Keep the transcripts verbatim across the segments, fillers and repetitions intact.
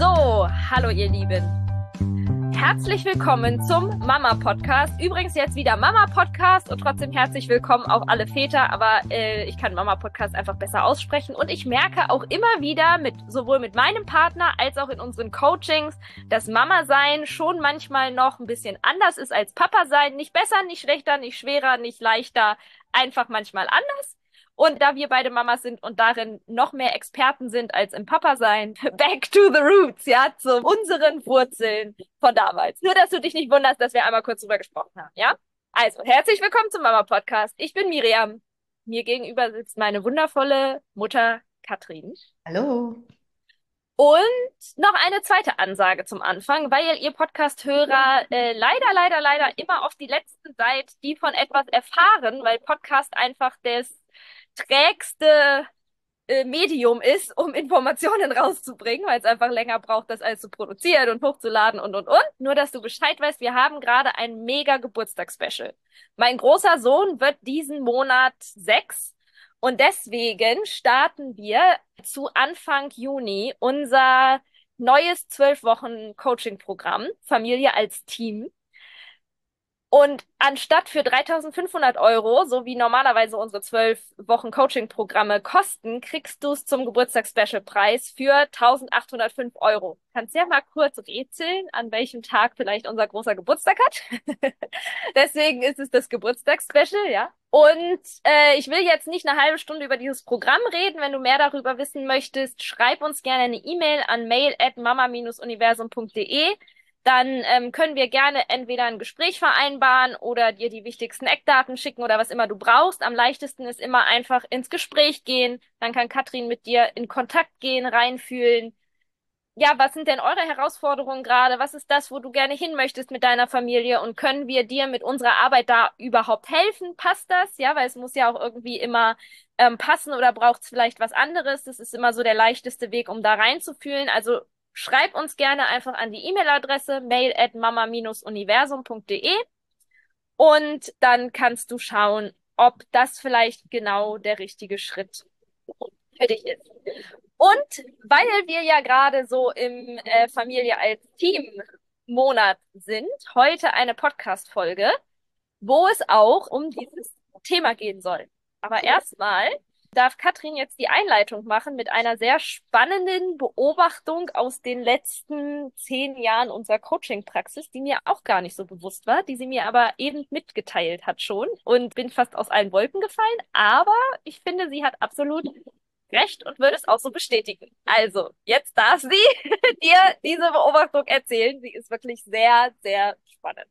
So, hallo ihr Lieben. Herzlich willkommen zum Mama-Podcast. Übrigens jetzt wieder Mama-Podcast und trotzdem herzlich willkommen auch alle Väter, aber äh, ich kann Mama-Podcast einfach besser aussprechen. Und ich merke auch immer wieder, mit sowohl mit meinem Partner als auch in unseren Coachings, dass Mama-Sein schon manchmal noch ein bisschen anders ist als Papa-Sein. Nicht besser, nicht schlechter, nicht schwerer, nicht leichter, einfach manchmal anders. Und da wir beide Mamas sind und darin noch mehr Experten sind als im Papa-Sein, back to the roots, ja, zu unseren Wurzeln von damals. Nur, dass du dich nicht wunderst, dass wir einmal kurz drüber gesprochen haben, ja? Also, herzlich willkommen zum Mama-Podcast. Ich bin Miriam. Mir gegenüber sitzt meine wundervolle Mutter Katrin. Hallo. Und noch eine zweite Ansage zum Anfang, weil ihr Podcast-Hörer äh, leider, leider, leider immer auf die Letzten seid, die von etwas erfahren, weil Podcast einfach das trägste äh, Medium ist, um Informationen rauszubringen, weil es einfach länger braucht, das alles zu produzieren und hochzuladen und, und, und. Nur, dass du Bescheid weißt, wir haben gerade ein mega Geburtstagsspecial. Mein großer Sohn wird diesen Monat sechs und deswegen starten wir zu Anfang Juni unser neues zwölf Wochen Coaching-Programm, Familie als Team. Und anstatt für dreitausendfünfhundert Euro, so wie normalerweise unsere zwölf Wochen Coaching-Programme kosten, kriegst du es zum Geburtstags-Special-Preis für eintausendachthundertfünf Euro. Kannst ja mal kurz rätseln, an welchem Tag vielleicht unser großer Geburtstag hat. Deswegen ist es das Geburtstags-Special, ja. Und äh, ich will jetzt nicht eine halbe Stunde über dieses Programm reden. Wenn du mehr darüber wissen möchtest, schreib uns gerne eine E-Mail an mail at mama universum punkt de. Dann ähm, können wir gerne entweder ein Gespräch vereinbaren oder dir die wichtigsten Eckdaten schicken oder was immer du brauchst. Am leichtesten ist immer einfach ins Gespräch gehen. Dann kann Katrin mit dir in Kontakt gehen, reinfühlen. Ja, was sind denn eure Herausforderungen gerade? Was ist das, wo du gerne hin möchtest mit deiner Familie? Und können wir dir mit unserer Arbeit da überhaupt helfen? Passt das? Ja, weil es muss ja auch irgendwie immer ähm, passen oder braucht es vielleicht was anderes? Das ist immer so der leichteste Weg, um da reinzufühlen. Also schreib uns gerne einfach an die E-Mail-Adresse mail at mama universum punkt de und dann kannst du schauen, ob das vielleicht genau der richtige Schritt für dich ist. Und weil wir ja gerade so im äh, Familie als Team Monat sind, heute eine Podcast-Folge, wo es auch um dieses Thema gehen soll. Aber erstmal darf Katrin jetzt die Einleitung machen mit einer sehr spannenden Beobachtung aus den letzten zehn Jahren unserer Coaching-Praxis, die mir auch gar nicht so bewusst war, die sie mir aber eben mitgeteilt hat schon und bin fast aus allen Wolken gefallen. Aber ich finde, sie hat absolut recht und würde es auch so bestätigen. Also, jetzt darf sie dir diese Beobachtung erzählen. Sie ist wirklich sehr, sehr spannend.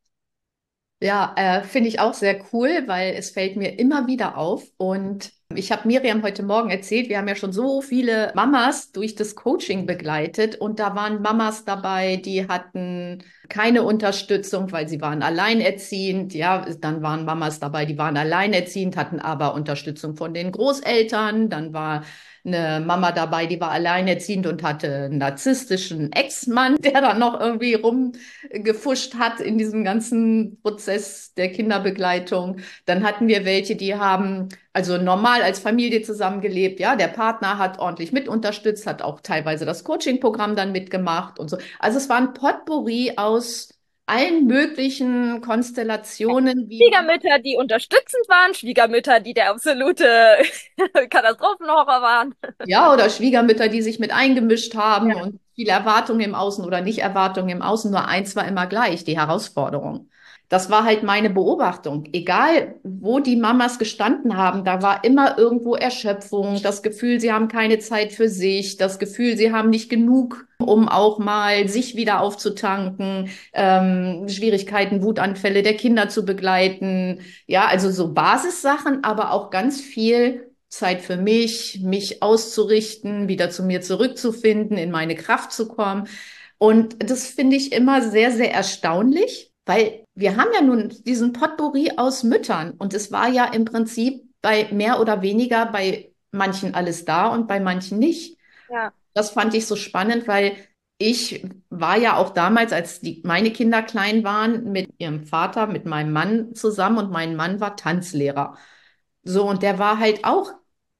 Ja, äh, finde ich auch sehr cool, weil es fällt mir immer wieder auf. Und ich habe Miriam heute Morgen erzählt, wir haben ja schon so viele Mamas durch das Coaching begleitet. Und da waren Mamas dabei, die hatten keine Unterstützung, weil sie waren alleinerziehend. Ja, dann waren Mamas dabei, die waren alleinerziehend, hatten aber Unterstützung von den Großeltern. Dann war eine Mama dabei, die war alleinerziehend und hatte einen narzisstischen Ex-Mann, der dann noch irgendwie rumgefuscht hat in diesem ganzen Prozess der Kinderbegleitung. Dann hatten wir welche, die haben also normal als Familie zusammengelebt. Ja, der Partner hat ordentlich mit unterstützt, hat auch teilweise das Coaching-Programm dann mitgemacht und so. Also es war ein Potpourri aus allen möglichen Konstellationen, wie Schwiegermütter, die unterstützend waren, Schwiegermütter, die der absolute Katastrophenhorror waren. ja, oder Schwiegermütter, die sich mit eingemischt haben Ja. und viele Erwartungen im Außen oder nicht Erwartungen im Außen. Nur eins war immer gleich, die Herausforderung. Das war halt meine Beobachtung. Egal, wo die Mamas gestanden haben, da war immer irgendwo Erschöpfung, das Gefühl, sie haben keine Zeit für sich, das Gefühl, sie haben nicht genug, um auch mal sich wieder aufzutanken, ähm, Schwierigkeiten, Wutanfälle der Kinder zu begleiten. Ja, also so Basissachen, aber auch ganz viel Zeit für mich, mich auszurichten, wieder zu mir zurückzufinden, in meine Kraft zu kommen. Und das finde ich immer sehr, sehr erstaunlich, weil wir haben ja nun diesen Potpourri aus Müttern und es war ja im Prinzip bei mehr oder weniger bei manchen alles da und bei manchen nicht. Ja. Das fand ich so spannend, weil ich war ja auch damals, als die, meine Kinder klein waren, mit ihrem Vater, mit meinem Mann zusammen und mein Mann war Tanzlehrer. So, und der war halt auch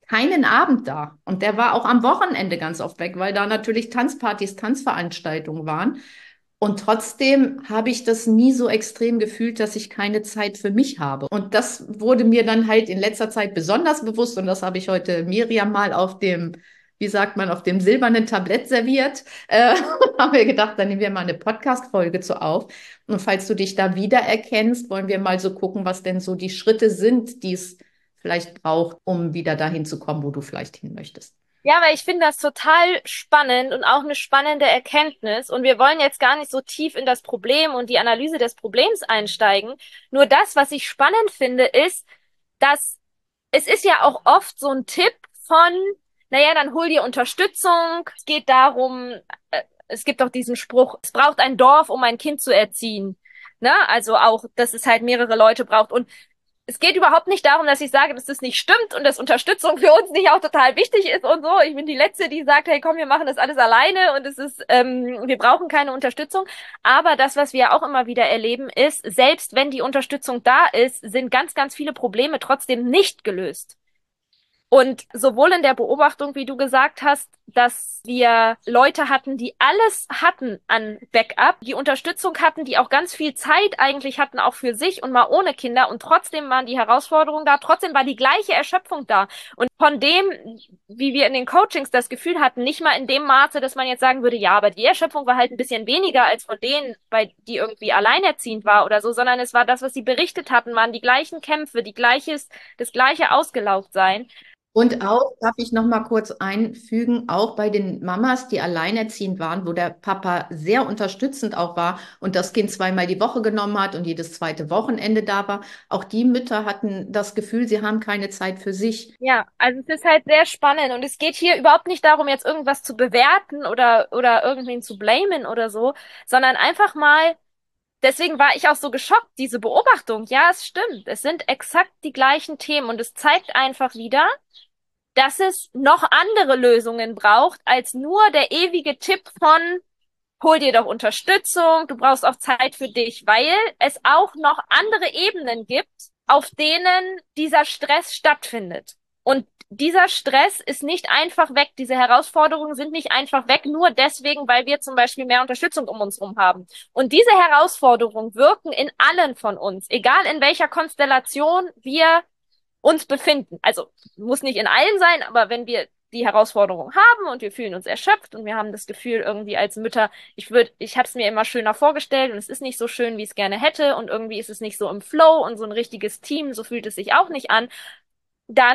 keinen Abend da. Und der war auch am Wochenende ganz oft weg, weil da natürlich Tanzpartys, Tanzveranstaltungen waren. Und trotzdem habe ich das nie so extrem gefühlt, dass ich keine Zeit für mich habe. Und das wurde mir dann halt in letzter Zeit besonders bewusst. Und das habe ich heute Miriam mal auf dem, wie sagt man, auf dem silbernen Tablett serviert. Äh, haben wir gedacht, dann nehmen wir mal eine Podcast-Folge zu auf. Und falls du dich da wiedererkennst, wollen wir mal so gucken, was denn so die Schritte sind, die es vielleicht braucht, um wieder dahin zu kommen, wo du vielleicht hin möchtest. Ja, weil ich finde das total spannend und auch eine spannende Erkenntnis. Und wir wollen jetzt gar nicht so tief in das Problem und die Analyse des Problems einsteigen. Nur das, was ich spannend finde, ist, dass es ist ja auch oft so ein Tipp von, naja, dann hol dir Unterstützung. Es geht darum, äh, es gibt auch diesen Spruch, es braucht ein Dorf, um ein Kind zu erziehen. Ne? Also auch, dass es halt mehrere Leute braucht. Und es geht überhaupt nicht darum, dass ich sage, dass das nicht stimmt und dass Unterstützung für uns nicht auch total wichtig ist und so. Ich bin die Letzte, die sagt, hey, komm, wir machen das alles alleine und es ist, ähm, wir brauchen keine Unterstützung. Aber das, was wir auch immer wieder erleben, ist, selbst wenn die Unterstützung da ist, sind ganz, ganz viele Probleme trotzdem nicht gelöst. Und sowohl in der Beobachtung, wie du gesagt hast, dass wir Leute hatten, die alles hatten an Backup, die Unterstützung hatten, die auch ganz viel Zeit eigentlich hatten, auch für sich und mal ohne Kinder. Und trotzdem waren die Herausforderungen da, trotzdem war die gleiche Erschöpfung da. Und von dem, wie wir in den Coachings das Gefühl hatten, nicht mal in dem Maße, dass man jetzt sagen würde, ja, aber die Erschöpfung war halt ein bisschen weniger als von denen, bei die irgendwie alleinerziehend war oder so, sondern es war das, was sie berichtet hatten, waren die gleichen Kämpfe, die gleiches, das gleiche Ausgelaugt sein. Und auch, darf ich noch mal kurz einfügen, auch bei den Mamas, die alleinerziehend waren, wo der Papa sehr unterstützend auch war und das Kind zweimal die Woche genommen hat und jedes zweite Wochenende da war, auch die Mütter hatten das Gefühl, sie haben keine Zeit für sich. Ja, also es ist halt sehr spannend und es geht hier überhaupt nicht darum, jetzt irgendwas zu bewerten oder, oder irgendwen zu blamen oder so, sondern einfach mal, deswegen war ich auch so geschockt, diese Beobachtung. Ja, es stimmt. Es sind exakt die gleichen Themen und es zeigt einfach wieder, dass es noch andere Lösungen braucht, als nur der ewige Tipp von hol dir doch Unterstützung, du brauchst auch Zeit für dich, weil es auch noch andere Ebenen gibt, auf denen dieser Stress stattfindet. Und dieser Stress ist nicht einfach weg, diese Herausforderungen sind nicht einfach weg, nur deswegen, weil wir zum Beispiel mehr Unterstützung um uns herum haben. Und diese Herausforderungen wirken in allen von uns, egal in welcher Konstellation wir uns befinden. Also muss nicht in allen sein, aber wenn wir die Herausforderung haben und wir fühlen uns erschöpft und wir haben das Gefühl irgendwie als Mütter, ich würde, ich habe es mir immer schöner vorgestellt und es ist nicht so schön, wie ich es gerne hätte und irgendwie ist es nicht so im Flow und so ein richtiges Team, so fühlt es sich auch nicht an, dann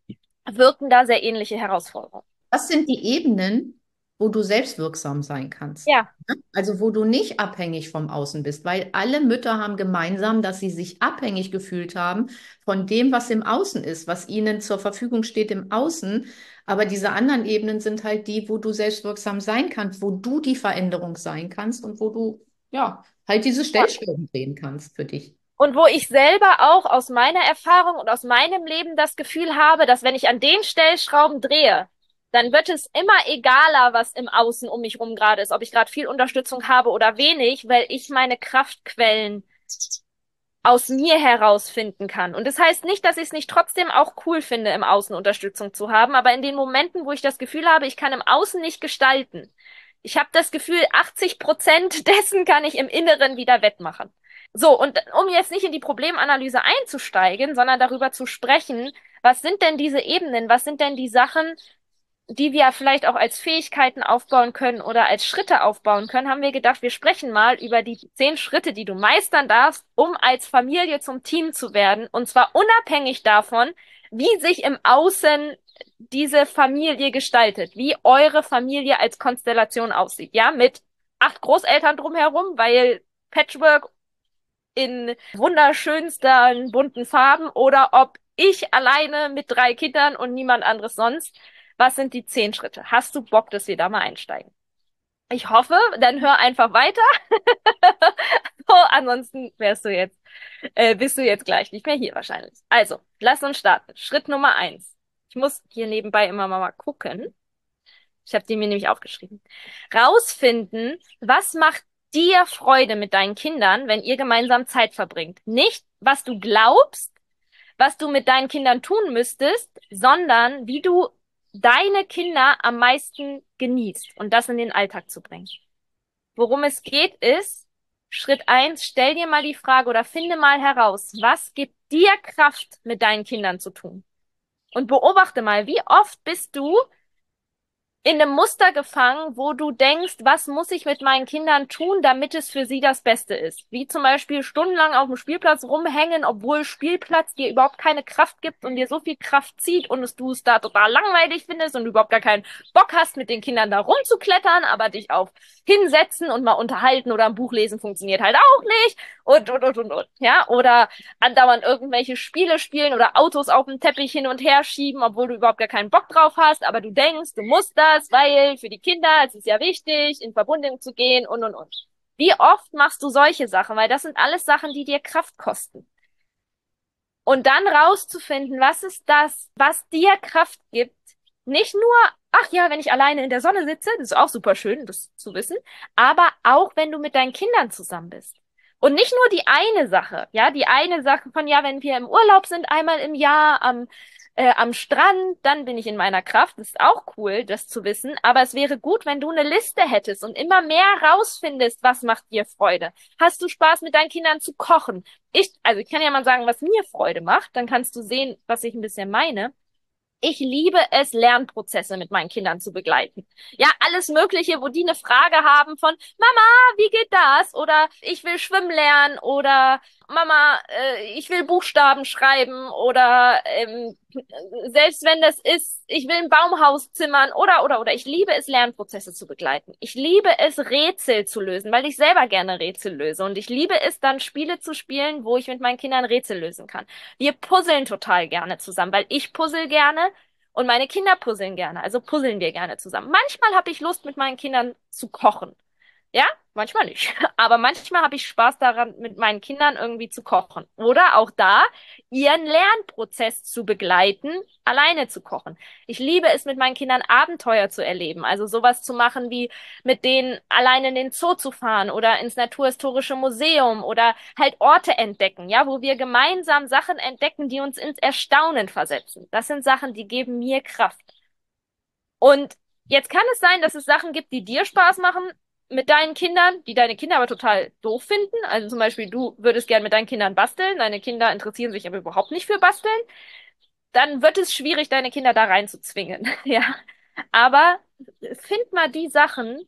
wirken da sehr ähnliche Herausforderungen. Das sind die Ebenen, wo du selbstwirksam sein kannst. Ja, Also wo du nicht abhängig vom Außen bist, weil alle Mütter haben gemeinsam, dass sie sich abhängig gefühlt haben von dem, was im Außen ist, was ihnen zur Verfügung steht im Außen. Aber diese anderen Ebenen sind halt die, wo du selbstwirksam sein kannst, wo du die Veränderung sein kannst und wo du ja halt diese Stellschrauben drehen kannst für dich. und wo ich selber auch aus meiner Erfahrung und aus meinem Leben das Gefühl habe, dass wenn ich an den Stellschrauben drehe, dann wird es immer egaler, was im Außen um mich rum gerade ist, ob ich gerade viel Unterstützung habe oder wenig, weil ich meine Kraftquellen aus mir herausfinden kann. Und das heißt nicht, dass ich es nicht trotzdem auch cool finde, im Außen Unterstützung zu haben, aber in den Momenten, wo ich das Gefühl habe, ich kann im Außen nicht gestalten, ich habe das Gefühl, achtzig Prozent dessen kann ich im Inneren wieder wettmachen. So, und um jetzt nicht in die Problemanalyse einzusteigen, sondern darüber zu sprechen, was sind denn diese Ebenen, was sind denn die Sachen, die wir vielleicht auch als Fähigkeiten aufbauen können oder als Schritte aufbauen können, haben wir gedacht, wir sprechen mal über die zehn Schritte, die du meistern darfst, um als Familie zum Team zu werden. Und zwar unabhängig davon, wie sich im Außen diese Familie gestaltet, wie eure Familie als Konstellation aussieht. Ja, mit acht Großeltern drumherum, weil Patchwork in wunderschönsten bunten Farben oder ob ich alleine mit drei Kindern und niemand anderes sonst. Was sind die zehn Schritte? Hast du Bock, dass wir da mal einsteigen? Ich hoffe, dann hör einfach weiter. So, ansonsten wärst du jetzt, äh, bist du jetzt gleich nicht mehr hier wahrscheinlich. Also, lass uns starten. Schritt Nummer eins. Ich muss hier nebenbei immer mal gucken. Ich habe die mir nämlich aufgeschrieben. Rausfinden, was macht dir Freude mit deinen Kindern, wenn ihr gemeinsam Zeit verbringt. Nicht, was du glaubst, was du mit deinen Kindern tun müsstest, sondern wie du deine Kinder am meisten genießt und das in den Alltag zu bringen. Worum es geht, ist, Schritt eins, stell dir mal die Frage oder finde mal heraus, was gibt dir Kraft, mit deinen Kindern zu tun? Und beobachte mal, wie oft bist du in einem Muster gefangen, wo du denkst, was muss ich mit meinen Kindern tun, damit es für sie das Beste ist? Wie zum Beispiel stundenlang auf dem Spielplatz rumhängen, obwohl Spielplatz dir überhaupt keine Kraft gibt und dir so viel Kraft zieht und es du es da total langweilig findest und du überhaupt gar keinen Bock hast, mit den Kindern da rumzuklettern, aber dich auf hinsetzen und mal unterhalten oder ein Buch lesen funktioniert halt auch nicht und, und, und, und, und, ja? Oder andauernd irgendwelche Spiele spielen oder Autos auf dem Teppich hin und her schieben, obwohl du überhaupt gar keinen Bock drauf hast, aber du denkst, du musst das, weil für die Kinder es ist ja wichtig, in Verbindung zu gehen und, und, und. Wie oft machst du solche Sachen? Weil das sind alles Sachen, die dir Kraft kosten. Und dann rauszufinden, was ist das, was dir Kraft gibt, nicht nur, ach ja, wenn ich alleine in der Sonne sitze, das ist auch super schön, das zu wissen, aber auch, wenn du mit deinen Kindern zusammen bist. Und nicht nur die eine Sache, ja, die eine Sache von, ja, wenn wir im Urlaub sind, einmal im Jahr am, äh, am Strand, dann bin ich in meiner Kraft. Das ist auch cool, das zu wissen. Aber es wäre gut, wenn du eine Liste hättest und immer mehr rausfindest, was macht dir Freude. Hast du Spaß, mit deinen Kindern zu kochen? Ich, also ich kann ja mal sagen, was mir Freude macht, dann kannst du sehen, was ich ein bisschen meine. Ich liebe es, Lernprozesse mit meinen Kindern zu begleiten. Ja, alles Mögliche, wo die eine Frage haben von, Mama, wie geht das? Oder ich will schwimmen lernen oder Mama, äh, ich will Buchstaben schreiben oder ähm, selbst wenn das ist, ich will ein Baumhaus zimmern oder, oder, oder. Ich liebe es, Lernprozesse zu begleiten. Ich liebe es, Rätsel zu lösen, weil ich selber gerne Rätsel löse. Und ich liebe es dann, Spiele zu spielen, wo ich mit meinen Kindern Rätsel lösen kann. Wir puzzeln total gerne zusammen, weil ich puzzle gerne und meine Kinder puzzeln gerne. Also puzzeln wir gerne zusammen. Manchmal habe ich Lust, mit meinen Kindern zu kochen. Ja, manchmal nicht. Aber manchmal habe ich Spaß daran, mit meinen Kindern irgendwie zu kochen. Oder auch da, ihren Lernprozess zu begleiten, alleine zu kochen. Ich liebe es, mit meinen Kindern Abenteuer zu erleben. Also sowas zu machen, wie mit denen alleine in den Zoo zu fahren oder ins Naturhistorische Museum oder halt Orte entdecken, ja, wo wir gemeinsam Sachen entdecken, die uns ins Erstaunen versetzen. Das sind Sachen, die geben mir Kraft. Und jetzt kann es sein, dass es Sachen gibt, die dir Spaß machen mit deinen Kindern, die deine Kinder aber total doof finden. Also zum Beispiel, du würdest gern mit deinen Kindern basteln, deine Kinder interessieren sich aber überhaupt nicht für Basteln. Dann wird es schwierig, deine Kinder da reinzuzwingen. Ja. Aber find mal die Sachen,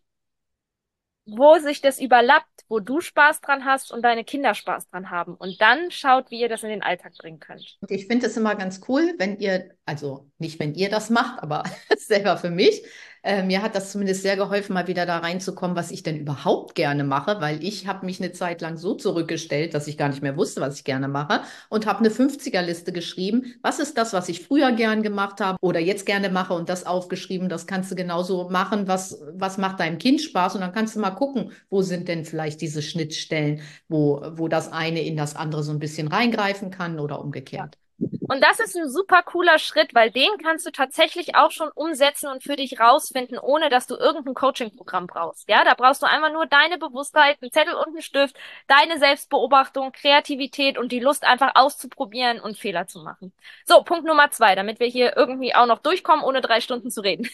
wo sich das überlappt, wo du Spaß dran hast und deine Kinder Spaß dran haben. Und dann schaut, wie ihr das in den Alltag bringen könnt. Und ich finde es immer ganz cool, wenn ihr, also nicht wenn ihr das macht, aber selber für mich, äh, mir hat das zumindest sehr geholfen, mal wieder da reinzukommen, was ich denn überhaupt gerne mache, weil ich habe mich eine Zeit lang so zurückgestellt, dass ich gar nicht mehr wusste, was ich gerne mache und habe eine fünfziger-Liste geschrieben. Was ist das, was ich früher gern gemacht habe oder jetzt gerne mache und das aufgeschrieben. Das kannst du genauso machen. Was, was macht deinem Kind Spaß? Und dann kannst du mal gucken, wo sind denn vielleicht diese Schnittstellen, wo, wo das eine in das andere so ein bisschen reingreifen kann oder Ja. umgekehrt. Und das ist ein super cooler Schritt, weil den kannst du tatsächlich auch schon umsetzen und für dich rausfinden, ohne dass du irgendein Coaching-Programm brauchst. Ja, da brauchst du einfach nur deine Bewusstheit, einen Zettel und einen Stift, deine Selbstbeobachtung, Kreativität und die Lust einfach auszuprobieren und Fehler zu machen. So, Punkt Nummer zwei, damit wir hier irgendwie auch noch durchkommen, ohne drei Stunden zu reden.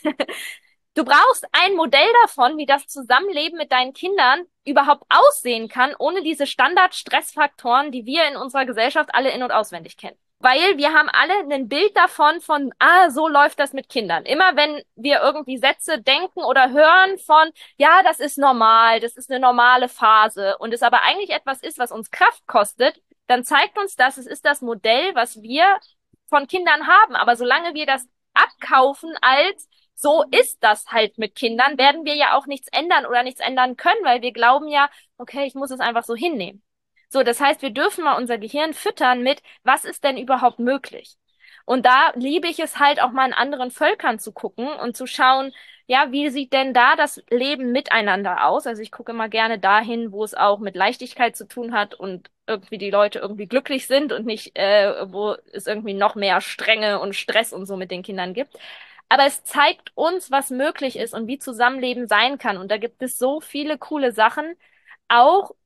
Du brauchst ein Modell davon, wie das Zusammenleben mit deinen Kindern überhaupt aussehen kann, ohne diese Standard-Stressfaktoren, die wir in unserer Gesellschaft alle in- und auswendig kennen. Weil wir haben alle ein Bild davon von, ah, so läuft das mit Kindern. Immer wenn wir irgendwie Sätze denken oder hören von, ja, das ist normal, das ist eine normale Phase und es aber eigentlich etwas ist, was uns Kraft kostet, dann zeigt uns das, es ist das Modell, was wir von Kindern haben. Aber solange wir das abkaufen als, so ist das halt mit Kindern, werden wir ja auch nichts ändern oder nichts ändern können, weil wir glauben ja, okay, ich muss es einfach so hinnehmen. So, das heißt, wir dürfen mal unser Gehirn füttern mit, was ist denn überhaupt möglich? Und da liebe ich es halt auch mal in anderen Völkern zu gucken und zu schauen, ja, wie sieht denn da das Leben miteinander aus? Also ich gucke immer gerne dahin, wo es auch mit Leichtigkeit zu tun hat und irgendwie die Leute irgendwie glücklich sind und nicht, äh, wo es irgendwie noch mehr Strenge und Stress und so mit den Kindern gibt. Aber es zeigt uns, was möglich ist und wie Zusammenleben sein kann. Und da gibt es so viele coole Sachen, auch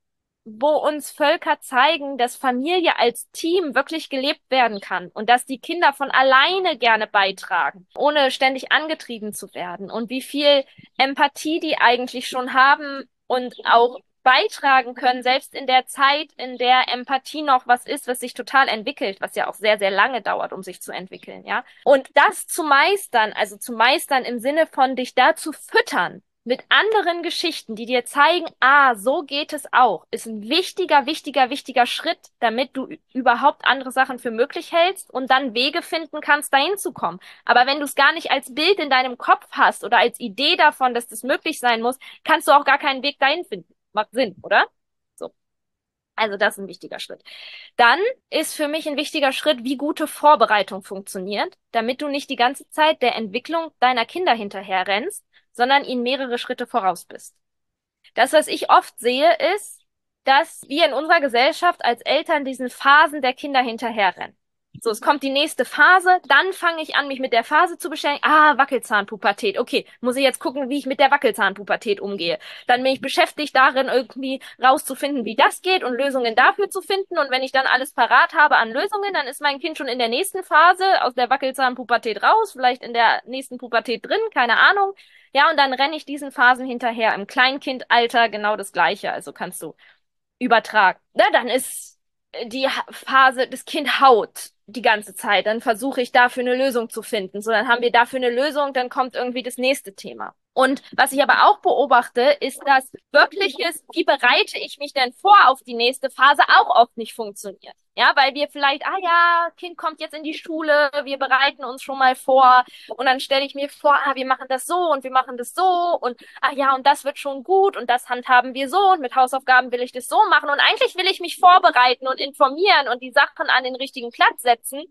wo uns Völker zeigen, dass Familie als Team wirklich gelebt werden kann und dass die Kinder von alleine gerne beitragen, ohne ständig angetrieben zu werden und wie viel Empathie die eigentlich schon haben und auch beitragen können, selbst in der Zeit, in der Empathie noch was ist, was sich total entwickelt, was ja auch sehr, sehr lange dauert, um sich zu entwickeln, ja. Und das zu meistern, also zu meistern im Sinne von dich dazu füttern, mit anderen Geschichten, die dir zeigen, ah, so geht es auch, ist ein wichtiger, wichtiger, wichtiger Schritt, damit du überhaupt andere Sachen für möglich hältst und dann Wege finden kannst, dahin zu kommen. Aber wenn du es gar nicht als Bild in deinem Kopf hast oder als Idee davon, dass das möglich sein muss, kannst du auch gar keinen Weg dahin finden. Macht Sinn, oder? So. Also das ist ein wichtiger Schritt. Dann ist für mich ein wichtiger Schritt, wie gute Vorbereitung funktioniert, damit du nicht die ganze Zeit der Entwicklung deiner Kinder hinterherrennst, sondern ihnen mehrere Schritte voraus bist. Das, was ich oft sehe, ist, dass wir in unserer Gesellschaft als Eltern diesen Phasen der Kinder hinterherrennen. So, es kommt die nächste Phase, dann fange ich an, mich mit der Phase zu beschäftigen. Ah, Wackelzahnpubertät. Okay, muss ich jetzt gucken, wie ich mit der Wackelzahnpubertät umgehe. Dann bin ich beschäftigt darin, irgendwie rauszufinden, wie das geht und Lösungen dafür zu finden. Und wenn ich dann alles parat habe an Lösungen, dann ist mein Kind schon in der nächsten Phase aus der Wackelzahnpubertät raus, vielleicht in der nächsten Pubertät drin, keine Ahnung. Ja, und dann renne ich diesen Phasen hinterher. Im Kleinkindalter genau das Gleiche. Also kannst du übertragen. Na, dann ist die Phase, das Kind haut die ganze Zeit. Dann versuche ich dafür eine Lösung zu finden. So, dann haben wir dafür eine Lösung, dann kommt irgendwie das nächste Thema. Und was ich aber auch beobachte, ist, dass wirkliches, wie bereite ich mich denn vor auf die nächste Phase, auch oft nicht funktioniert. Ja, weil wir vielleicht, ah ja, Kind kommt jetzt in die Schule, wir bereiten uns schon mal vor und dann stelle ich mir vor, ah, wir machen das so und wir machen das so und ah ja, und das wird schon gut und das handhaben wir so und mit Hausaufgaben will ich das so machen und eigentlich will ich mich vorbereiten und informieren und die Sachen an den richtigen Platz setzen.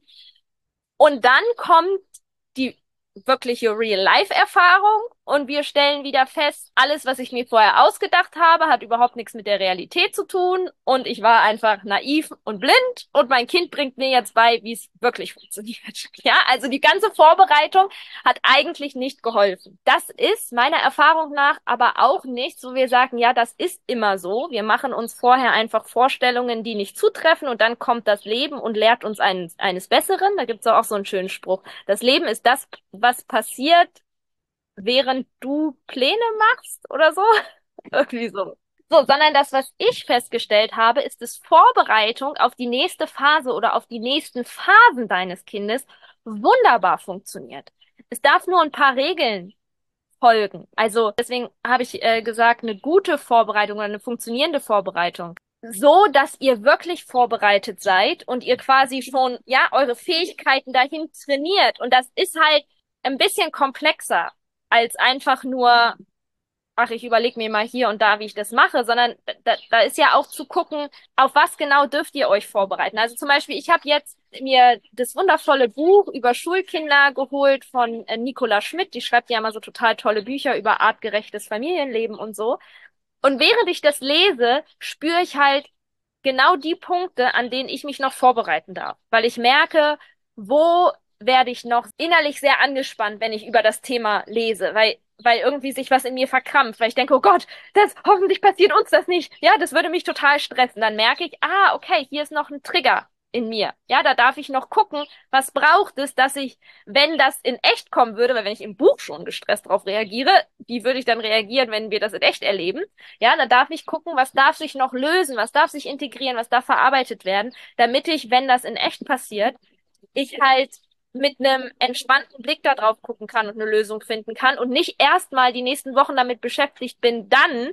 Und dann kommt die wirkliche Real-Life-Erfahrung und wir stellen wieder fest, alles, was ich mir vorher ausgedacht habe, hat überhaupt nichts mit der Realität zu tun und ich war einfach naiv und blind und mein Kind bringt mir jetzt bei, wie es wirklich funktioniert. Ja, also die ganze Vorbereitung hat eigentlich nicht geholfen. Das ist meiner Erfahrung nach aber auch nichts, wo wir sagen, ja, das ist immer so. Wir machen uns vorher einfach Vorstellungen, die nicht zutreffen und dann kommt das Leben und lehrt uns ein, eines Besseren. Da gibt's auch so einen schönen Spruch. Das Leben ist das, was passiert, während du Pläne machst oder so. Irgendwie so. So, sondern das, was ich festgestellt habe, ist, dass Vorbereitung auf die nächste Phase oder auf die nächsten Phasen deines Kindes wunderbar funktioniert. Es darf nur ein paar Regeln folgen. Also deswegen habe ich äh, gesagt, eine gute Vorbereitung oder eine funktionierende Vorbereitung. So, dass ihr wirklich vorbereitet seid und ihr quasi schon, ja, eure Fähigkeiten dahin trainiert. Und das ist halt ein bisschen komplexer als einfach nur, ach, ich überlege mir mal hier und da, wie ich das mache, sondern da, da ist ja auch zu gucken, auf was genau dürft ihr euch vorbereiten. Also zum Beispiel, ich habe jetzt mir das wundervolle Buch über Schulkinder geholt von äh, Nicola Schmidt. Die schreibt ja immer so total tolle Bücher über artgerechtes Familienleben und so. Und während ich das lese, spüre ich halt genau die Punkte, an denen ich mich noch vorbereiten darf. Weil ich merke, wo werde ich noch innerlich sehr angespannt, wenn ich über das Thema lese, weil, weil irgendwie sich was in mir verkrampft, weil ich denke, oh Gott, das, hoffentlich passiert uns das nicht. Ja, das würde mich total stressen. Dann merke ich, ah, okay, hier ist noch ein Trigger in mir. Ja, da darf ich noch gucken, was braucht es, dass ich, wenn das in echt kommen würde, weil wenn ich im Buch schon gestresst darauf reagiere, wie würde ich dann reagieren, wenn wir das in echt erleben? Ja, da darf ich gucken, was darf sich noch lösen, was darf sich integrieren, was darf verarbeitet werden, damit ich, wenn das in echt passiert, ich halt mit einem entspannten Blick da drauf gucken kann und eine Lösung finden kann und nicht erstmal die nächsten Wochen damit beschäftigt bin, dann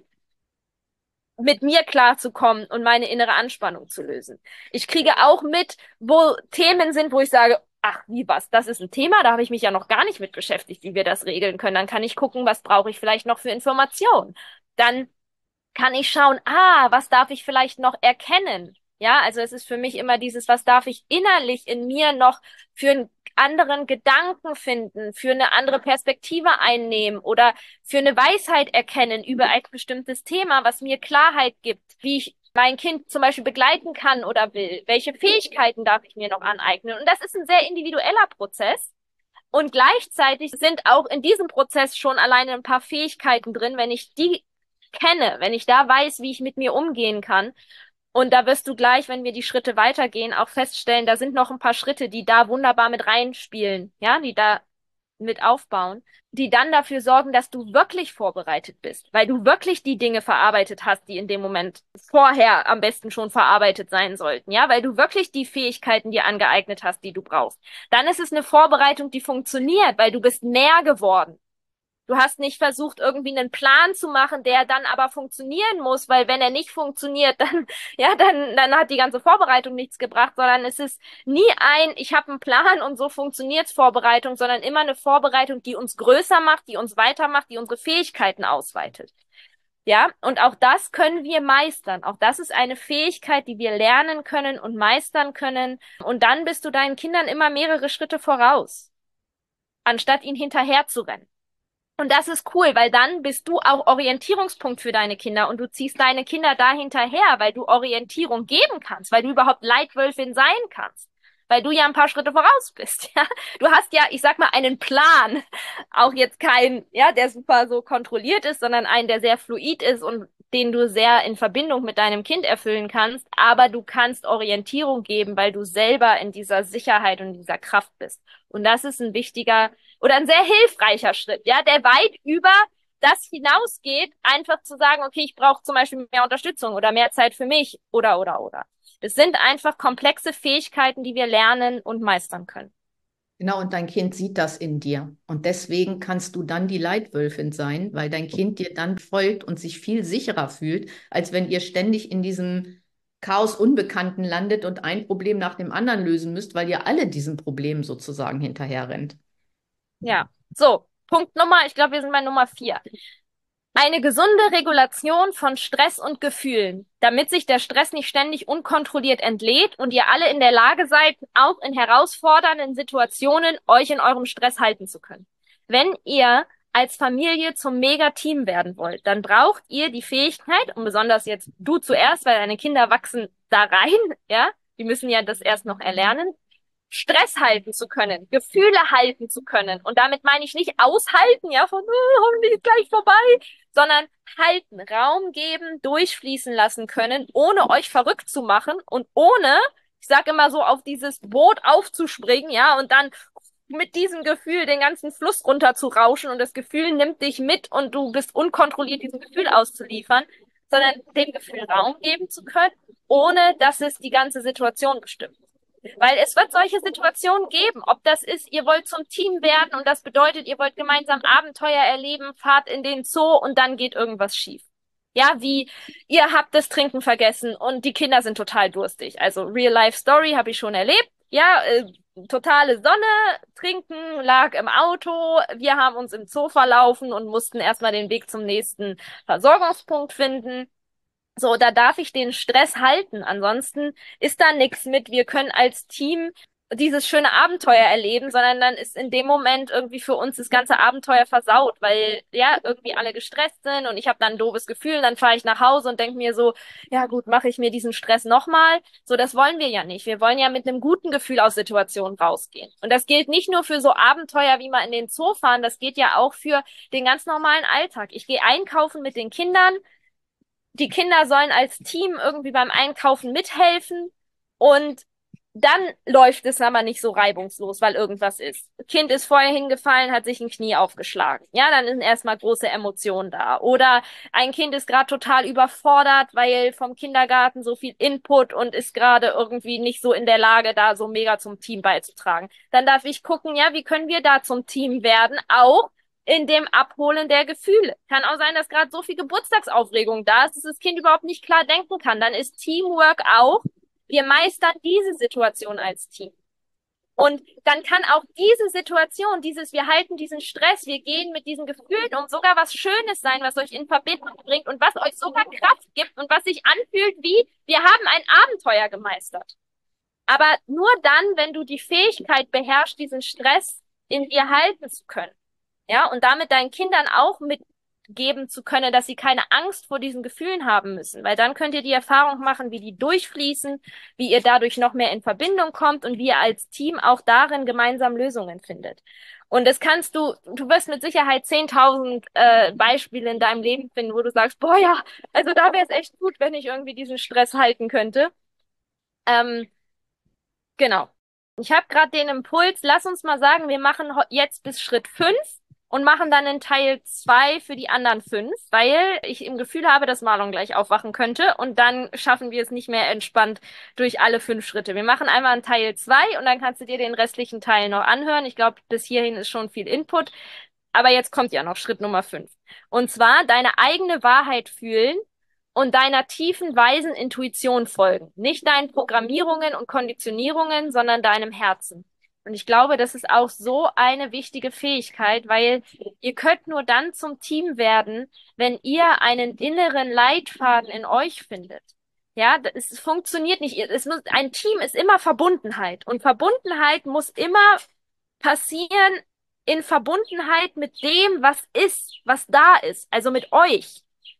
mit mir klarzukommen und meine innere Anspannung zu lösen. Ich kriege auch mit, wo Themen sind, wo ich sage, ach, wie was, das ist ein Thema, da habe ich mich ja noch gar nicht mit beschäftigt, wie wir das regeln können. Dann kann ich gucken, was brauche ich vielleicht noch für Informationen. Dann kann ich schauen, ah, was darf ich vielleicht noch erkennen? Ja, also es ist für mich immer dieses, was darf ich innerlich in mir noch für einen anderen Gedanken finden, für eine andere Perspektive einnehmen oder für eine Weisheit erkennen über ein bestimmtes Thema, was mir Klarheit gibt, wie ich mein Kind zum Beispiel begleiten kann oder will. Welche Fähigkeiten darf ich mir noch aneignen? Und das ist ein sehr individueller Prozess. Und gleichzeitig sind auch in diesem Prozess schon alleine ein paar Fähigkeiten drin, wenn ich die kenne, wenn ich da weiß, wie ich mit mir umgehen kann, und da wirst du gleich, wenn wir die Schritte weitergehen, auch feststellen, da sind noch ein paar Schritte, die da wunderbar mit reinspielen, ja, die da mit aufbauen, die dann dafür sorgen, dass du wirklich vorbereitet bist, weil du wirklich die Dinge verarbeitet hast, die in dem Moment vorher am besten schon verarbeitet sein sollten, ja, weil du wirklich die Fähigkeiten dir angeeignet hast, die du brauchst. Dann ist es eine Vorbereitung, die funktioniert, weil du bist mehr geworden. Du hast nicht versucht, irgendwie einen Plan zu machen, der dann aber funktionieren muss, weil wenn er nicht funktioniert, dann, ja, dann, dann hat die ganze Vorbereitung nichts gebracht, sondern es ist nie ein, ich habe einen Plan und so funktioniert's Vorbereitung, sondern immer eine Vorbereitung, die uns größer macht, die uns weitermacht, die unsere Fähigkeiten ausweitet. Ja, und auch das können wir meistern. Auch das ist eine Fähigkeit, die wir lernen können und meistern können. Und dann bist du deinen Kindern immer mehrere Schritte voraus, anstatt ihnen hinterher zu rennen. Und das ist cool, weil dann bist du auch Orientierungspunkt für deine Kinder und du ziehst deine Kinder da hinterher, weil du Orientierung geben kannst, weil du überhaupt Leitwölfin sein kannst, weil du ja ein paar Schritte voraus bist, ja. Du hast ja, ich sag mal, einen Plan, auch jetzt kein, ja, der super so kontrolliert ist, sondern einen, der sehr fluid ist und den du sehr in Verbindung mit deinem Kind erfüllen kannst, aber du kannst Orientierung geben, weil du selber in dieser Sicherheit und dieser Kraft bist. Und das ist ein wichtiger oder ein sehr hilfreicher Schritt, ja, der weit über das hinausgeht, einfach zu sagen, okay, ich brauche zum Beispiel mehr Unterstützung oder mehr Zeit für mich oder, oder, oder. Das sind einfach komplexe Fähigkeiten, die wir lernen und meistern können. Genau, und dein Kind sieht das in dir. Und deswegen kannst du dann die Leitwölfin sein, weil dein Kind dir dann folgt und sich viel sicherer fühlt, als wenn ihr ständig in diesem Chaos Unbekannten landet und ein Problem nach dem anderen lösen müsst, weil ihr alle diesen Problemen sozusagen hinterher rennt. Ja, so, Punkt Nummer, ich glaube, wir sind bei Nummer vier. Eine gesunde Regulation von Stress und Gefühlen, damit sich der Stress nicht ständig unkontrolliert entlädt und ihr alle in der Lage seid, auch in herausfordernden Situationen euch in eurem Stress halten zu können. Wenn ihr als Familie zum Megateam werden wollt, dann braucht ihr die Fähigkeit, und besonders jetzt du zuerst, weil deine Kinder wachsen da rein, ja, die müssen ja das erst noch erlernen, Stress halten zu können, Gefühle halten zu können. Und damit meine ich nicht aushalten, ja, von oh, hoffentlich ist gleich vorbei, sondern halten, Raum geben, durchfließen lassen können, ohne euch verrückt zu machen und ohne, ich sage immer so, auf dieses Boot aufzuspringen, ja, und dann mit diesem Gefühl den ganzen Fluss runter zu rauschen und das Gefühl nimmt dich mit und du bist unkontrolliert, diesem Gefühl auszuliefern, sondern dem Gefühl Raum geben zu können, ohne dass es die ganze Situation bestimmt. Weil es wird solche Situationen geben, ob das ist, ihr wollt zum Team werden und das bedeutet, ihr wollt gemeinsam Abenteuer erleben, fahrt in den Zoo und dann geht irgendwas schief. Ja, wie ihr habt das Trinken vergessen und die Kinder sind total durstig. Also Real-Life-Story habe ich schon erlebt. Ja, äh, totale Sonne, Trinken lag im Auto. Wir haben uns im Zoo verlaufen und mussten erstmal den Weg zum nächsten Versorgungspunkt finden. So, da darf ich den Stress halten. Ansonsten ist da nichts mit, wir können als Team dieses schöne Abenteuer erleben, sondern dann ist in dem Moment irgendwie für uns das ganze Abenteuer versaut, weil ja irgendwie alle gestresst sind und ich habe dann ein doofes Gefühl und dann fahre ich nach Hause und denke mir so, ja gut, mache ich mir diesen Stress nochmal. So, das wollen wir ja nicht. Wir wollen ja mit einem guten Gefühl aus Situationen rausgehen. Und das gilt nicht nur für so Abenteuer wie mal in den Zoo fahren, das geht ja auch für den ganz normalen Alltag. Ich gehe einkaufen mit den Kindern, die Kinder sollen als Team irgendwie beim Einkaufen mithelfen und dann läuft es aber nicht so reibungslos, weil irgendwas ist. Kind ist vorher hingefallen, hat sich ein Knie aufgeschlagen. Ja, dann sind erstmal große Emotionen da. Oder ein Kind ist gerade total überfordert, weil vom Kindergarten so viel Input und ist gerade irgendwie nicht so in der Lage, da so mega zum Team beizutragen. Dann darf ich gucken, ja, wie können wir da zum Team werden? Auch in dem Abholen der Gefühle. Kann auch sein, dass gerade so viel Geburtstagsaufregung da ist, dass das Kind überhaupt nicht klar denken kann. Dann ist Teamwork auch, wir meistern diese Situation als Team. Und dann kann auch diese Situation, dieses, wir halten diesen Stress, wir gehen mit diesen Gefühlen um, sogar was Schönes sein, was euch in Verbindung bringt und was euch sogar Kraft gibt und was sich anfühlt wie, wir haben ein Abenteuer gemeistert. Aber nur dann, wenn du die Fähigkeit beherrschst, diesen Stress in dir halten zu können. Ja, und damit deinen Kindern auch mitgeben zu können, dass sie keine Angst vor diesen Gefühlen haben müssen. Weil dann könnt ihr die Erfahrung machen, wie die durchfließen, wie ihr dadurch noch mehr in Verbindung kommt und wie ihr als Team auch darin gemeinsam Lösungen findet. Und das kannst du, du wirst mit Sicherheit zehntausend äh, Beispiele in deinem Leben finden, wo du sagst, boah ja, also da wäre es echt gut, wenn ich irgendwie diesen Stress halten könnte. Ähm, genau. Ich habe gerade den Impuls, lass uns mal sagen, wir machen ho- jetzt bis Schritt fünf und machen dann in Teil zwei für die anderen fünf, weil ich im Gefühl habe, dass Marlon gleich aufwachen könnte und dann schaffen wir es nicht mehr entspannt durch alle fünf Schritte. Wir machen einmal einen Teil zwei und dann kannst du dir den restlichen Teil noch anhören. Ich glaube, bis hierhin ist schon viel Input. Aber jetzt kommt ja noch Schritt Nummer fünf. Und zwar deine eigene Wahrheit fühlen und deiner tiefen, weisen Intuition folgen. Nicht deinen Programmierungen und Konditionierungen, sondern deinem Herzen. Und ich glaube, das ist auch so eine wichtige Fähigkeit, weil ihr könnt nur dann zum Team werden, wenn ihr einen inneren Leitfaden in euch findet. Ja, es funktioniert nicht. Es muss, ein Team ist immer Verbundenheit. Und Verbundenheit muss immer passieren in Verbundenheit mit dem, was ist, was da ist, also mit euch.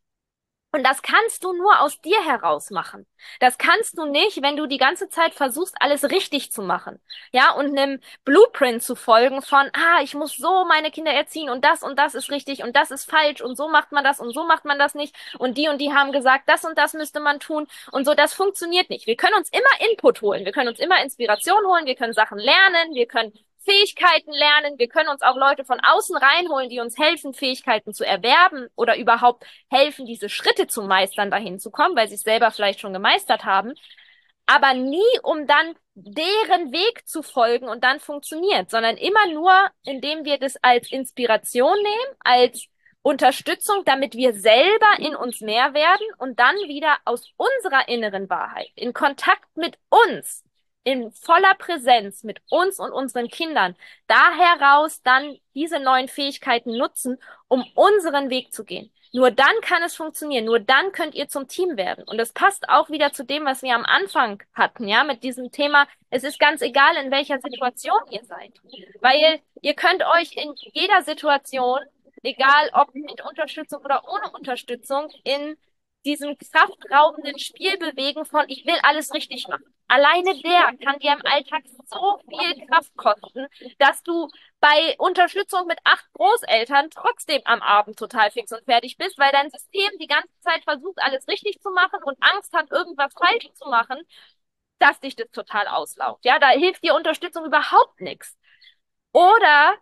Und das kannst du nur aus dir heraus machen. Das kannst du nicht, wenn du die ganze Zeit versuchst, alles richtig zu machen. Ja, und einem Blueprint zu folgen von, ah, ich muss so meine Kinder erziehen und das und das ist richtig und das ist falsch und so macht man das und so macht man das nicht und die und die haben gesagt, das und das müsste man tun und so, das funktioniert nicht. Wir können uns immer Input holen, wir können uns immer Inspiration holen, wir können Sachen lernen, wir können Fähigkeiten lernen. Wir können uns auch Leute von außen reinholen, die uns helfen, Fähigkeiten zu erwerben oder überhaupt helfen, diese Schritte zu meistern, dahin zu kommen, weil sie es selber vielleicht schon gemeistert haben. Aber nie, um dann deren Weg zu folgen und dann funktioniert, sondern immer nur, indem wir das als Inspiration nehmen, als Unterstützung, damit wir selber in uns mehr werden und dann wieder aus unserer inneren Wahrheit, in Kontakt mit uns, in voller Präsenz mit uns und unseren Kindern, da heraus dann diese neuen Fähigkeiten nutzen, um unseren Weg zu gehen. Nur dann kann es funktionieren. Nur dann könnt ihr zum Team werden. Und das passt auch wieder zu dem, was wir am Anfang hatten, ja, mit diesem Thema. Es ist ganz egal, in welcher Situation ihr seid. Weil ihr könnt euch in jeder Situation, egal ob mit Unterstützung oder ohne Unterstützung, in diesem kraftraubenden Spiel bewegen von, ich will alles richtig machen. Alleine der kann dir im Alltag so viel Kraft kosten, dass du bei Unterstützung mit acht Großeltern trotzdem am Abend total fix und fertig bist, weil dein System die ganze Zeit versucht, alles richtig zu machen und Angst hat, irgendwas falsch zu machen, dass dich das total auslaugt. Ja, da hilft dir Unterstützung überhaupt nichts. Oder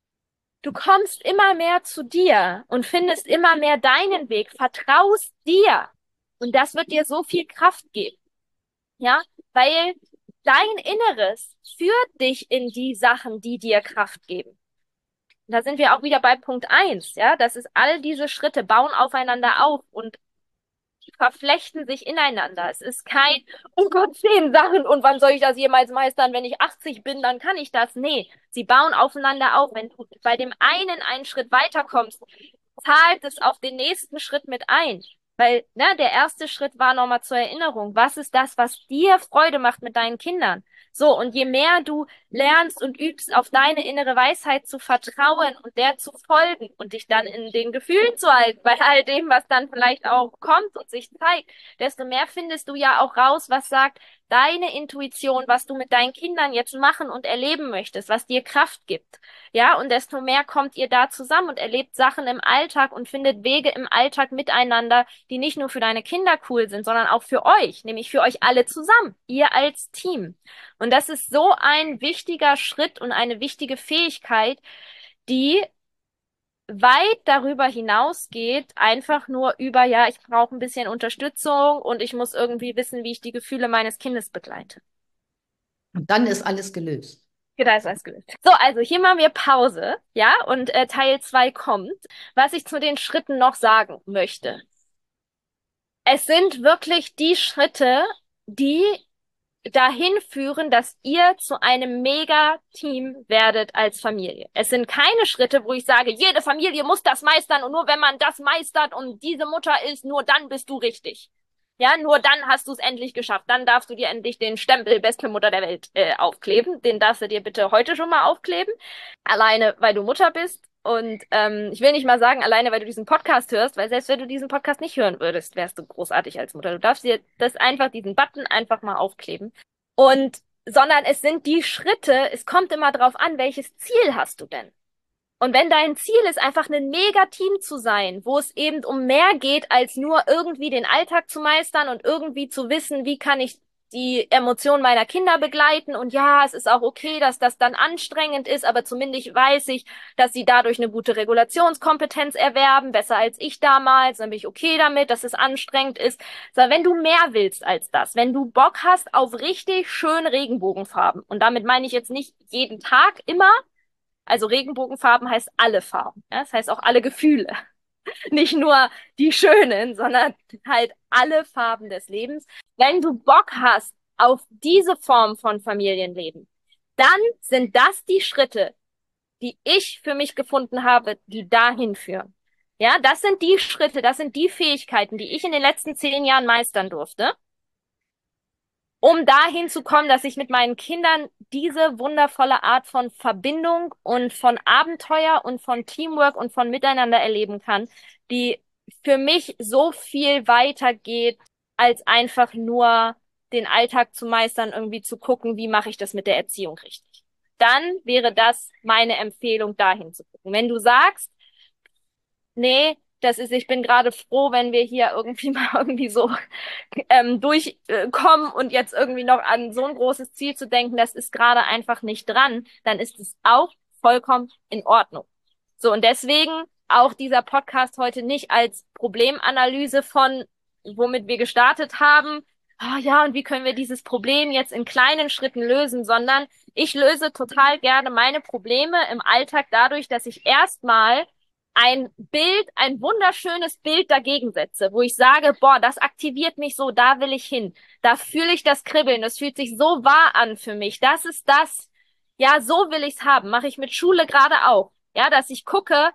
du kommst immer mehr zu dir und findest immer mehr deinen Weg, vertraust dir. Und das wird dir so viel Kraft geben. Ja, weil dein Inneres führt dich in die Sachen, die dir Kraft geben. Und da sind wir auch wieder bei Punkt eins, ja, das ist all diese Schritte bauen aufeinander auf und verflechten sich ineinander. Es ist kein, oh Gott, zehn Sachen und wann soll ich das jemals meistern? Wenn ich achtzig bin, dann kann ich das. Nee, sie bauen aufeinander auf. Wenn du bei dem einen einen Schritt weiterkommst, zahlt es auf den nächsten Schritt mit ein. Weil, ne, der erste Schritt war nochmal zur Erinnerung. Was ist das, was dir Freude macht mit deinen Kindern? So, und je mehr du lernst und übst, auf deine innere Weisheit zu vertrauen und der zu folgen und dich dann in den Gefühlen zu halten, bei all dem, was dann vielleicht auch kommt und sich zeigt, desto mehr findest du ja auch raus, was sagt deine Intuition, was du mit deinen Kindern jetzt machen und erleben möchtest, was dir Kraft gibt. Ja, und desto mehr kommt ihr da zusammen und erlebt Sachen im Alltag und findet Wege im Alltag miteinander, die nicht nur für deine Kinder cool sind, sondern auch für euch, nämlich für euch alle zusammen, ihr als Team. Und das ist so ein wichtiger Schritt und eine wichtige Fähigkeit, die weit darüber hinausgeht, einfach nur über, ja, ich brauche ein bisschen Unterstützung und ich muss irgendwie wissen, wie ich die Gefühle meines Kindes begleite. Und dann ist alles gelöst. Ja, da ist alles gelöst. So, also hier machen wir Pause, ja, und äh, Teil zwei kommt. Was ich zu den Schritten noch sagen möchte. Es sind wirklich die Schritte, die dahin führen, dass ihr zu einem Mega-Team werdet als Familie. Es sind keine Schritte, wo ich sage, jede Familie muss das meistern und nur wenn man das meistert und diese Mutter ist, nur dann bist du richtig. Ja, nur dann hast du es endlich geschafft. Dann darfst du dir endlich den Stempel beste Mutter der Welt äh, aufkleben. Den darfst du dir bitte heute schon mal aufkleben. Alleine, weil du Mutter bist. Und ähm, ich will nicht mal sagen, alleine, weil du diesen Podcast hörst, weil selbst wenn du diesen Podcast nicht hören würdest, wärst du großartig als Mutter. Du darfst dir das einfach, diesen Button einfach mal aufkleben. Und, sondern es sind die Schritte, es kommt immer drauf an, welches Ziel hast du denn? Und wenn dein Ziel ist, einfach ein Mega-Team zu sein, wo es eben um mehr geht, als nur irgendwie den Alltag zu meistern und irgendwie zu wissen, wie kann ich die Emotionen meiner Kinder begleiten. Und ja, es ist auch okay, dass das dann anstrengend ist, aber zumindest weiß ich, dass sie dadurch eine gute Regulationskompetenz erwerben, besser als ich damals. Dann bin ich okay damit, dass es anstrengend ist. Sondern wenn du mehr willst als das, wenn du Bock hast auf richtig schöne Regenbogenfarben, und damit meine ich jetzt nicht jeden Tag immer, also Regenbogenfarben heißt alle Farben. Ja? Das heißt auch alle Gefühle. Nicht nur die schönen, sondern halt alle Farben des Lebens. Wenn du Bock hast auf diese Form von Familienleben, dann sind das die Schritte, die ich für mich gefunden habe, die dahin führen. Ja, das sind die Schritte, das sind die Fähigkeiten, die ich in den letzten zehn Jahren meistern durfte, um dahin zu kommen, dass ich mit meinen Kindern diese wundervolle Art von Verbindung und von Abenteuer und von Teamwork und von Miteinander erleben kann, die für mich so viel weiter geht, als einfach nur den Alltag zu meistern, irgendwie zu gucken, wie mache ich das mit der Erziehung richtig. Dann wäre das meine Empfehlung, dahin zu gucken. Wenn du sagst, nee, das ist, ich bin gerade froh, wenn wir hier irgendwie mal irgendwie so ähm, durchkommen und jetzt irgendwie noch an so ein großes Ziel zu denken, das ist gerade einfach nicht dran, dann ist es auch vollkommen in Ordnung. So, und deswegen auch dieser Podcast heute nicht als Problemanalyse von, womit wir gestartet haben, ah ja, und wie können wir dieses Problem jetzt in kleinen Schritten lösen, sondern ich löse total gerne meine Probleme im Alltag dadurch, dass ich erstmal ein Bild, ein wunderschönes Bild dagegen setze, wo ich sage, boah, das aktiviert mich so, da will ich hin. Da fühle ich das Kribbeln, das fühlt sich so wahr an für mich. Das ist das, ja, so will ich's haben. Mache ich mit Schule gerade auch. Ja, dass ich gucke,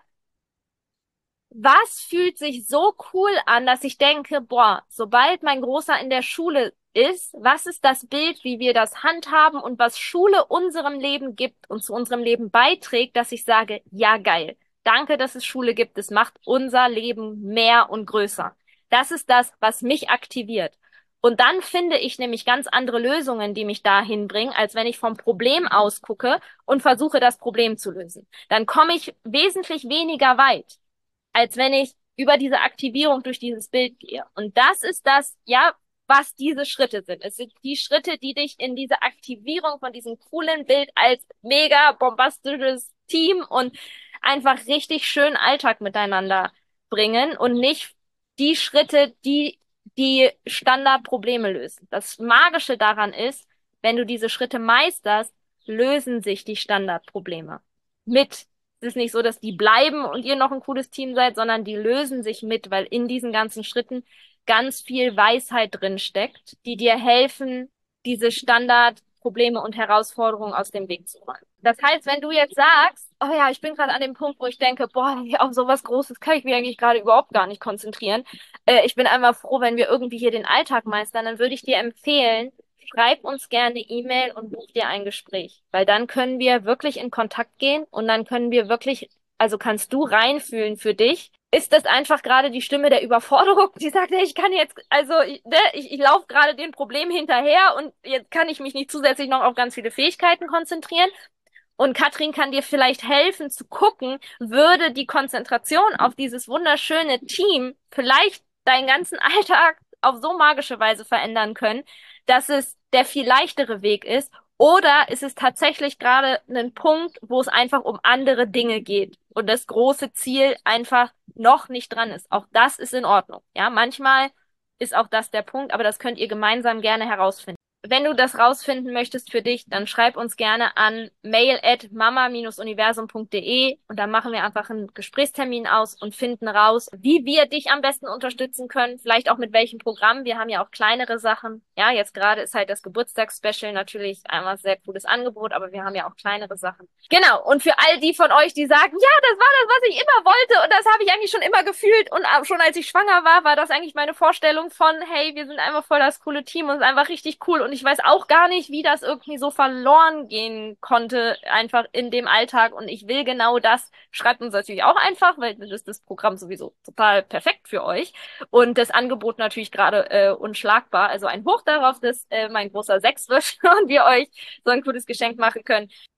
was fühlt sich so cool an, dass ich denke, boah, sobald mein Großer in der Schule ist, was ist das Bild, wie wir das handhaben und was Schule unserem Leben gibt und zu unserem Leben beiträgt, dass ich sage, ja, geil. Danke, dass es Schule gibt. Es macht unser Leben mehr und größer. Das ist das, was mich aktiviert. Und dann finde ich nämlich ganz andere Lösungen, die mich dahin bringen, als wenn ich vom Problem ausgucke und versuche, das Problem zu lösen. Dann komme ich wesentlich weniger weit, als wenn ich über diese Aktivierung durch dieses Bild gehe. Und das ist das, ja, was diese Schritte sind. Es sind die Schritte, die dich in diese Aktivierung von diesem coolen Bild als mega bombastisches Team und einfach richtig schönen Alltag miteinander bringen und nicht die Schritte, die die Standardprobleme lösen. Das Magische daran ist, wenn du diese Schritte meisterst, lösen sich die Standardprobleme mit. Es ist nicht so, dass die bleiben und ihr noch ein cooles Team seid, sondern die lösen sich mit, weil in diesen ganzen Schritten ganz viel Weisheit drin steckt, die dir helfen, diese Standardprobleme und Herausforderungen aus dem Weg zu räumen. Das heißt, wenn du jetzt sagst, oh ja, ich bin gerade an dem Punkt, wo ich denke, boah, auf sowas Großes kann ich mich eigentlich gerade überhaupt gar nicht konzentrieren. Äh, ich bin einmal froh, wenn wir irgendwie hier den Alltag meistern, dann würde ich dir empfehlen, schreib uns gerne E-Mail und buch dir ein Gespräch, weil dann können wir wirklich in Kontakt gehen und dann können wir wirklich, also kannst du reinfühlen für dich. Ist das einfach gerade die Stimme der Überforderung, die sagt, hey, ich kann jetzt, also ich, ne, ich, ich laufe gerade dem Problem hinterher und jetzt kann ich mich nicht zusätzlich noch auf ganz viele Fähigkeiten konzentrieren. Und Katrin kann dir vielleicht helfen zu gucken, würde die Konzentration auf dieses wunderschöne Team vielleicht deinen ganzen Alltag auf so magische Weise verändern können, dass es der viel leichtere Weg ist, oder ist es tatsächlich gerade ein Punkt, wo es einfach um andere Dinge geht und das große Ziel einfach noch nicht dran ist. Auch das ist in Ordnung. Ja, manchmal ist auch das der Punkt, aber das könnt ihr gemeinsam gerne herausfinden. Wenn du das rausfinden möchtest für dich, dann schreib uns gerne an mail at mama universum punkt de und dann machen wir einfach einen Gesprächstermin aus und finden raus, wie wir dich am besten unterstützen können, vielleicht auch mit welchem Programm. Wir haben ja auch kleinere Sachen. Ja, jetzt gerade ist halt das Geburtstagsspecial natürlich einmal sehr cooles Angebot, aber wir haben ja auch kleinere Sachen. Genau, und für all die von euch, die sagen, ja, das war das, was ich immer wollte und das habe ich eigentlich schon immer gefühlt und schon als ich schwanger war, war das eigentlich meine Vorstellung von, hey, wir sind einfach voll das coole Team und es ist einfach richtig cool und ich weiß auch gar nicht, wie das irgendwie so verloren gehen konnte, einfach in dem Alltag. Und ich will genau das. Schreibt uns natürlich auch einfach, weil das ist das Programm sowieso total perfekt für euch. Und das Angebot natürlich gerade äh, unschlagbar. Also ein Hoch darauf, dass äh, mein großer sechs wird und wir euch so ein cooles Geschenk machen können.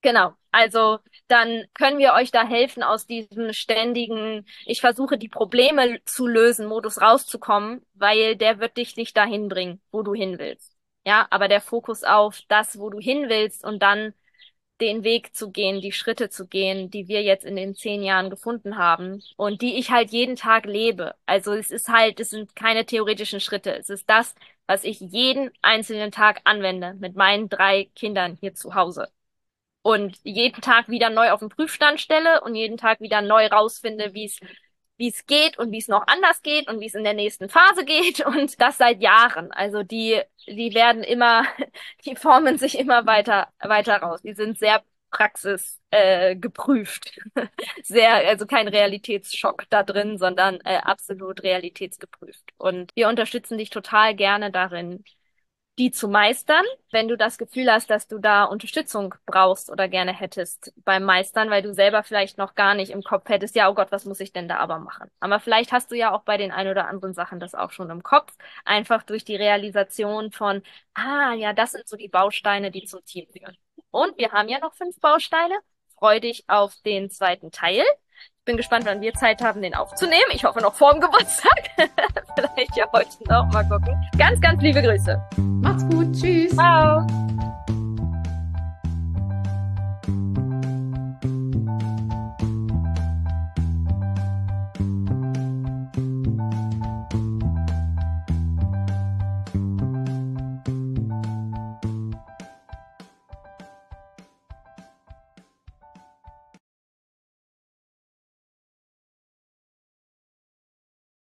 Genau. Also dann können wir euch da helfen, aus diesem ständigen, ich versuche die Probleme zu lösen, Modus rauszukommen, weil der wird dich nicht dahin bringen, wo du hin willst. Ja, aber der Fokus auf das, wo du hin willst und dann den Weg zu gehen, die Schritte zu gehen, die wir jetzt in den zehn Jahren gefunden haben und die ich halt jeden Tag lebe. Also es ist halt, es sind keine theoretischen Schritte. Es ist das, was ich jeden einzelnen Tag anwende mit meinen drei Kindern hier zu Hause und jeden Tag wieder neu auf den Prüfstand stelle und jeden Tag wieder neu rausfinde, wie es wie es geht und wie es noch anders geht und wie es in der nächsten Phase geht und das seit Jahren. Also die die werden immer, die formen sich immer weiter weiter raus. Die sind sehr praxis äh, geprüft. Sehr, also kein Realitätsschock da drin, sondern äh, absolut realitätsgeprüft. Und wir unterstützen dich total gerne darin, die zu meistern, wenn du das Gefühl hast, dass du da Unterstützung brauchst oder gerne hättest beim Meistern, weil du selber vielleicht noch gar nicht im Kopf hättest, ja, oh Gott, was muss ich denn da aber machen? Aber vielleicht hast du ja auch bei den ein oder anderen Sachen das auch schon im Kopf, einfach durch die Realisation von, ah, ja, das sind so die Bausteine, die zum Team führen. Und wir haben ja noch fünf Bausteine. Freu dich auf den zweiten Teil. Ich bin gespannt, wann wir Zeit haben, den aufzunehmen. Ich hoffe noch vor dem Geburtstag. Vielleicht ja heute noch. Mal gucken. Ganz, ganz liebe Grüße. Macht's gut, tschüss. Ciao.